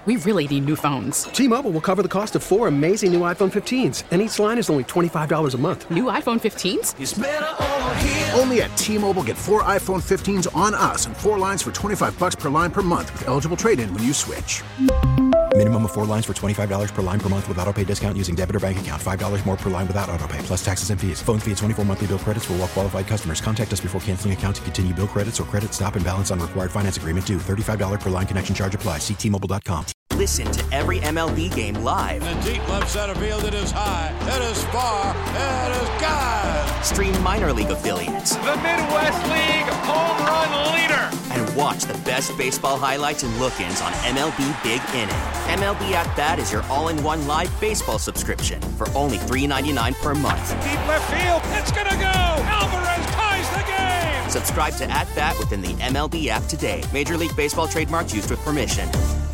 we really need new phones. T-Mobile will cover the cost of 4 amazing new iPhone 15s, and each line is only $25 a month. New iPhone 15s? It's better over here. Only at T-Mobile, get 4 iPhone 15s on us and 4 lines for $25 per line per month with eligible trade-in when you switch. Minimum of 4 lines for $25 per line per month with autopay discount using debit or bank account. $5 more per line without autopay, plus taxes and fees. Phone fee at 24 monthly bill credits for well-qualified customers. Contact us before canceling account to continue bill credits or credit stop and balance on required finance agreement due. $35 per line connection charge applies. See T-Mobile.com. Listen to every MLB game live. In the deep left center field, it is high, it is far, it is gone. Stream minor league affiliates. The Midwest League home run leader. And watch the best baseball highlights and look-ins on MLB Big Inning. MLB At Bat is your all-in-one live baseball subscription for only $3.99 per month. Deep left field, it's gonna go. Alvarez ties the game. Subscribe to At Bat within the MLB app today. Major League Baseball trademarks used with permission.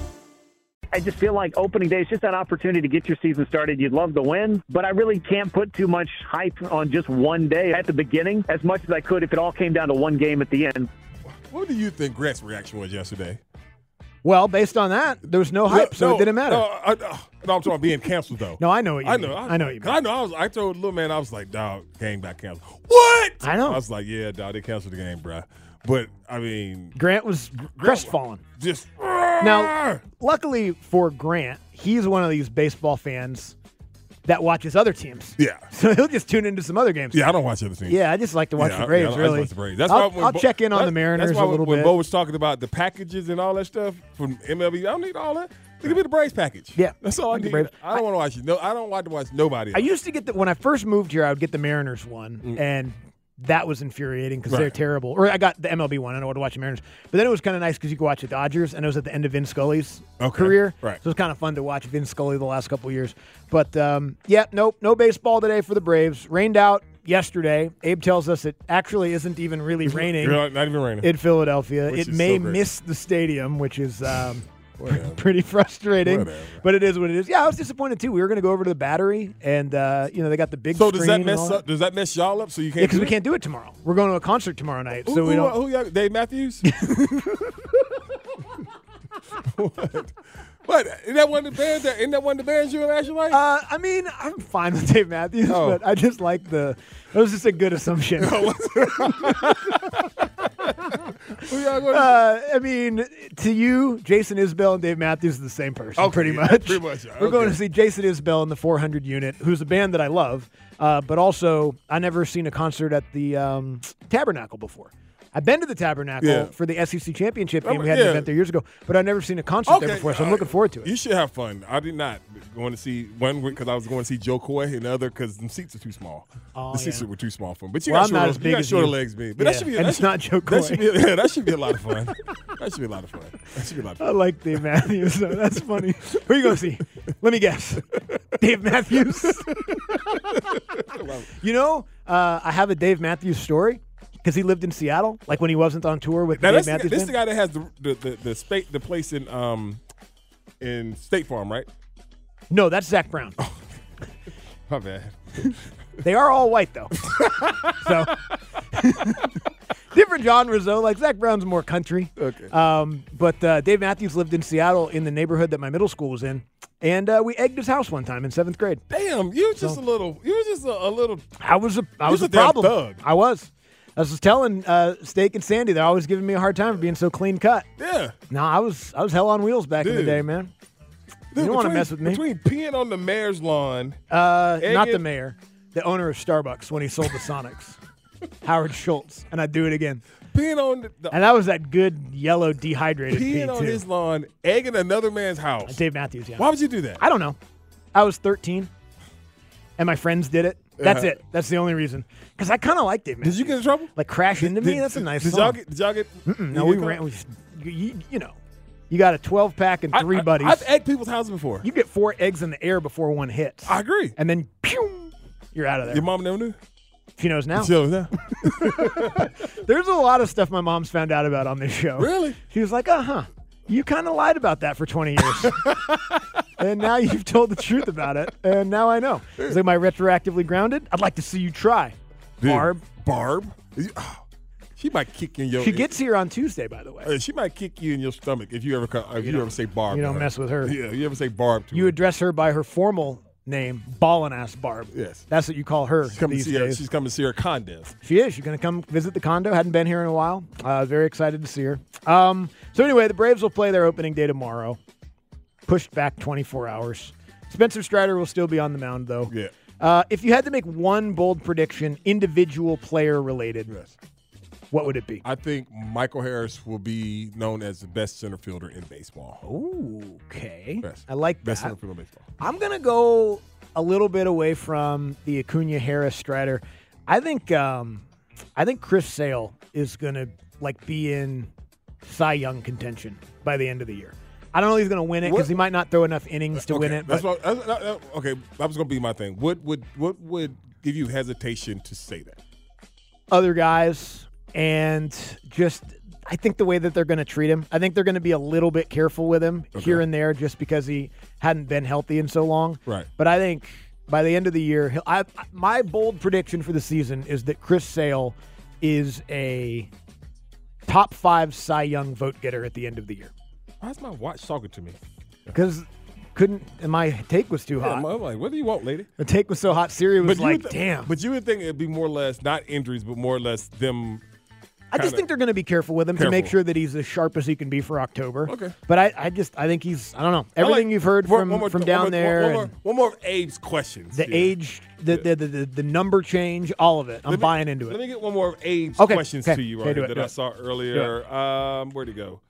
I just feel like opening day is just an opportunity to get your season started. You'd love to win, but I really can't put too much hype on just one day at the beginning as much as I could if it all came down to one game at the end. What do you think Grant's reaction was yesterday? Well, based on that, there was no hype, so it didn't matter. No, I'm talking about being canceled, though. No, I know what you mean. I know what you mean. I told little man, I was like, dog, game got canceled. What? I know. I was like, yeah, dog, they canceled the game, bro. But, I mean. Grant was crestfallen. Just. Now, luckily for Grant, he's one of these baseball fans that watches other teams. Yeah. So he'll just tune into some other games. Yeah, I don't watch other teams. Yeah, I just like to watch the Braves, really. I watch the Braves. That's I'll check in on the Mariners a little bit. When Bo was talking about the packages and all that stuff from MLB, I don't need all that. Give me the Braves package. Yeah. That's all I need. I don't want to watch I don't want to watch nobody else. I used to get when I first moved here, I would get the Mariners one, and that was infuriating because they're terrible. Or I got the MLB one. I don't want to watch the Mariners. But then it was kind of nice because you could watch the Dodgers, and it was at the end of Vin Scully's career. Right. So it was kind of fun to watch Vin Scully the last couple of years. But, no baseball today for the Braves. Rained out yesterday. Abe tells us it actually isn't even really raining. Not even raining. In Philadelphia. It may miss the stadium, which is pretty frustrating. But it is what it is. Yeah, I was disappointed, too. We were going to go over to the Battery, and, they got the big screen. So does that mess y'all up so you can't because we can't do it tomorrow. We're going to a concert tomorrow night. Who Dave Matthews? What? Isn't that one of the bands you actually like? I mean, I'm fine with Dave Matthews, but I just like it was just a good assumption. I mean, to you, Jason Isbell and Dave Matthews are the same person, pretty much. Pretty much. We're going to see Jason Isbell in the 400 unit, who's a band that I love, but also I never seen a concert at the Tabernacle before. I've been to the Tabernacle for the SEC championship game. We had an event there years ago, but I've never seen a concert there before, so I'm looking forward to it. You should have fun. I did not going to see one because I was going to see Joe Coy, and the other because the seats are too small. The seats were too small for him. But you got shorter legs, me. But it's not Joe Coy. That should be a lot of fun. That should be a lot of fun. I like Dave Matthews. So that's funny. Who are you going to see? Let me guess. Dave Matthews. I have a Dave Matthews story. Because he lived in Seattle, like when he wasn't on tour with Dave Matthews. This is the guy that has the place in State Farm, right? No, that's Zach Brown. Oh. My bad. They are all white though, so different genres though. Like Zach Brown's more country. Okay. But Dave Matthews lived in Seattle in the neighborhood that my middle school was in, and we egged his house one time in 7th grade. Damn, you were just a little. I was a problem. Thug. I was telling Steak and Sandy, they're always giving me a hard time for being so clean cut. Yeah. No, I was hell on wheels back in the day, man. You don't want to mess with me. Between peeing on the mayor's lawn. Not the mayor. The owner of Starbucks when he sold the Sonics. Howard Schultz. And I'd do it again. Peeing on and that was that good yellow dehydrated pee, peeing on his lawn, egging another man's house. Dave Matthews, yeah. Why would you do that? I don't know. I was 13, and my friends did it. That's it. That's the only reason. Because I kind of like Dave Matthews. Did you get in trouble? Like Crash Into Me? That's a nice song. Did y'all get no, we ran. You got a 12-pack and 3 buddies. I've egged people's houses before. You get 4 eggs in the air before one hits. I agree. And then, pew, you're out of there. Your mom never knew? She knows now. She knows now. There's a lot of stuff my mom's found out about on this show. Really? She was like, you kind of lied about that for 20 years. And now you've told the truth about it, and now I know. Is am I retroactively grounded? I'd like to see you try. Dude, Barb. Barb? She might kick you in your. She gets here on Tuesday, by the way. She might kick you in your stomach if you ever say Barb. You don't mess with her. Yeah, you ever say Barb to her. You address her by her formal name, Ballin' Ass Barb. Yes. That's what you call her these days. She's coming to see her condo. She is. She's going to come visit the condo. Hadn't been here in a while. Very excited to see her. So anyway, the Braves will play their opening day tomorrow. Pushed back 24 hours. Spencer Strider will still be on the mound, though. Yeah. If you had to make one bold prediction, individual player related, yes. What would it be? I think Michael Harris will be known as the best center fielder in baseball. Ooh, okay. Best. I like that. Best center fielder in baseball. I'm going to go a little bit away from the Acuna Harris Strider. I think Chris Sale is going to be in Cy Young contention by the end of the year. I don't know if he's going to win it because he might not throw enough innings to win it. That's okay, that was going to be my thing. What would give you hesitation to say that? Other guys, and just I think the way that they're going to treat him, I think they're going to be a little bit careful with him here and there just because he hadn't been healthy in so long. Right. But I think by the end of the year, my bold prediction for the season is that Chris Sale is a top 5 Cy Young vote getter at the end of the year. Why is my watch talking to me? Because my take was too hot. I'm like, what do you want, lady? The take was so hot, Siri was damn. But you would think it'd be more or less, not injuries, but more or less them. I just think they're going to be careful with him to make sure that he's as sharp as he can be for October. Okay. But I think he's, I don't know, everything you've heard from down there. One more of Abe's questions. The age, the number change, all of it. I'm buying into it. Let me get one more of Abe's questions to you that I saw earlier. Where'd it go?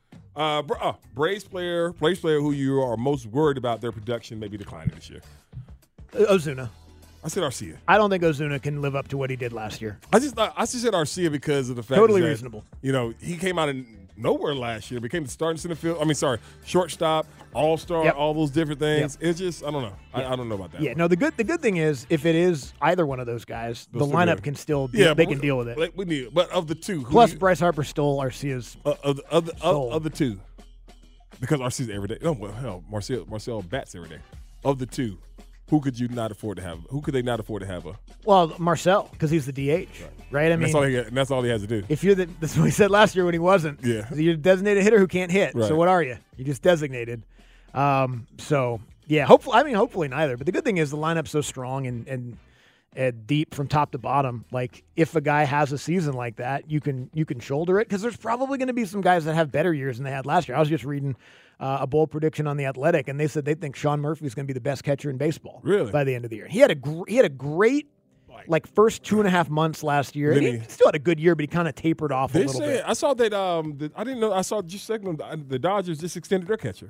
Braves player who you are most worried about their production maybe declining this year. Ozuna. I said Arcia. I don't think Ozuna can live up to what he did last year. I just said Arcia because of the fact totally reasonable. He came out of nowhere last year, became the starting center field. Shortstop, all-star, all those different things. It's just I don't know. I don't know about that. Yeah, no. The good thing is if it is either one of those guys, the lineup can still they can deal with it. We need, but of the two, plus Bryce Harper stole Arcia's of the two, because Arcia's every day. Oh well, hell, Marcel bats every day. Of the two, who could you not afford to have? Who could they not afford to have? Well, Marcel, because he's the DH, right? I mean, that's all he has to do. If you're that's what he said last year when he wasn't. Yeah, you're a designated hitter who can't hit. Right. So what are you? You're just designated. So yeah, hopefully neither. But the good thing is the lineup's so strong and deep from top to bottom. Like if a guy has a season like that, you can shoulder it because there's probably going to be some guys that have better years than they had last year. I was just reading a bold prediction on The Athletic, and they said they think Sean Murphy is going to be the best catcher in baseball by the end of the year. He had a great first 2.5 months last year. He still had a good year, but he kind of tapered off a little bit. I saw that. I didn't know. I saw just a second. The Dodgers just extended their catcher.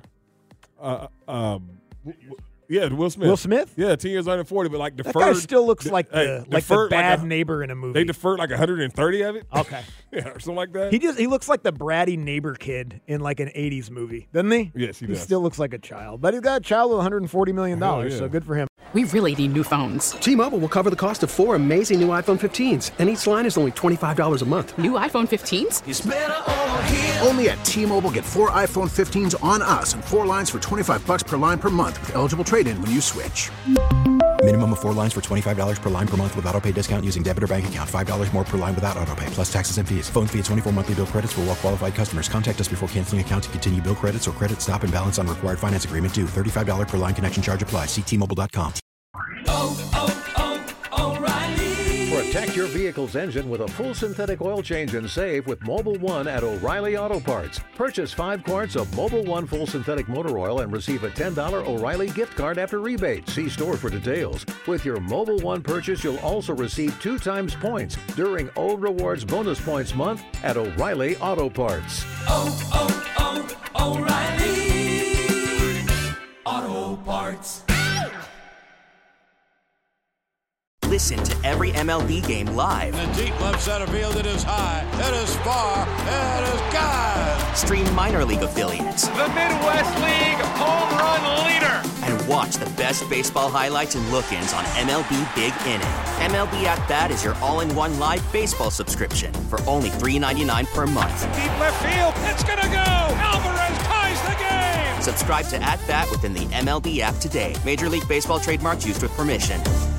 Yeah, Will Smith. Will Smith? Yeah, 10 years under 40, but deferred. That guy still looks like the bad neighbor in a movie. They deferred 130 of it. Okay. Yeah, or something like that. He looks like the bratty neighbor kid in an 80s movie, doesn't he? Yes, he does. He still looks like a child. But he's got a child with $140 million, so good for him. We really need new phones. T-Mobile will cover the cost of 4 amazing new iPhone 15s, and each line is only $25 a month. New iPhone 15s? It's better over here. Only at T-Mobile, get 4 iPhone 15s on us and 4 lines for $25 per line per month with eligible trade-in when you switch. Minimum of 4 lines for $25 per line per month with autopay discount using debit or bank account. $5 more per line without autopay, plus taxes and fees. Phone fee at 24 monthly bill credits for well-qualified customers. Contact us before canceling account to continue bill credits or credit stop and balance on required finance agreement due. $35 per line connection charge applies. See T-Mobile.com. O'Reilly. Protect your vehicle's engine with a full synthetic oil change and save with Mobil 1 at O'Reilly Auto Parts. Purchase 5 quarts of Mobil 1 full synthetic motor oil and receive a $10 O'Reilly gift card after rebate. See store for details. With your Mobil 1 purchase, you'll also receive 2 times points during O Rewards Bonus Points Month at O'Reilly Auto Parts. O'Reilly Auto Parts. Listen to every MLB game live. In the deep left center field, it is high, it is far, it is God. Stream minor league affiliates. The Midwest League home run leader. And watch the best baseball highlights and look-ins on MLB Big Inning. MLB At Bat is your all-in-one live baseball subscription for only $3.99 per month. Deep left field, it's gonna go. Alvarez ties the game. Subscribe to At Bat within the MLB app today. Major League Baseball trademarks used with permission.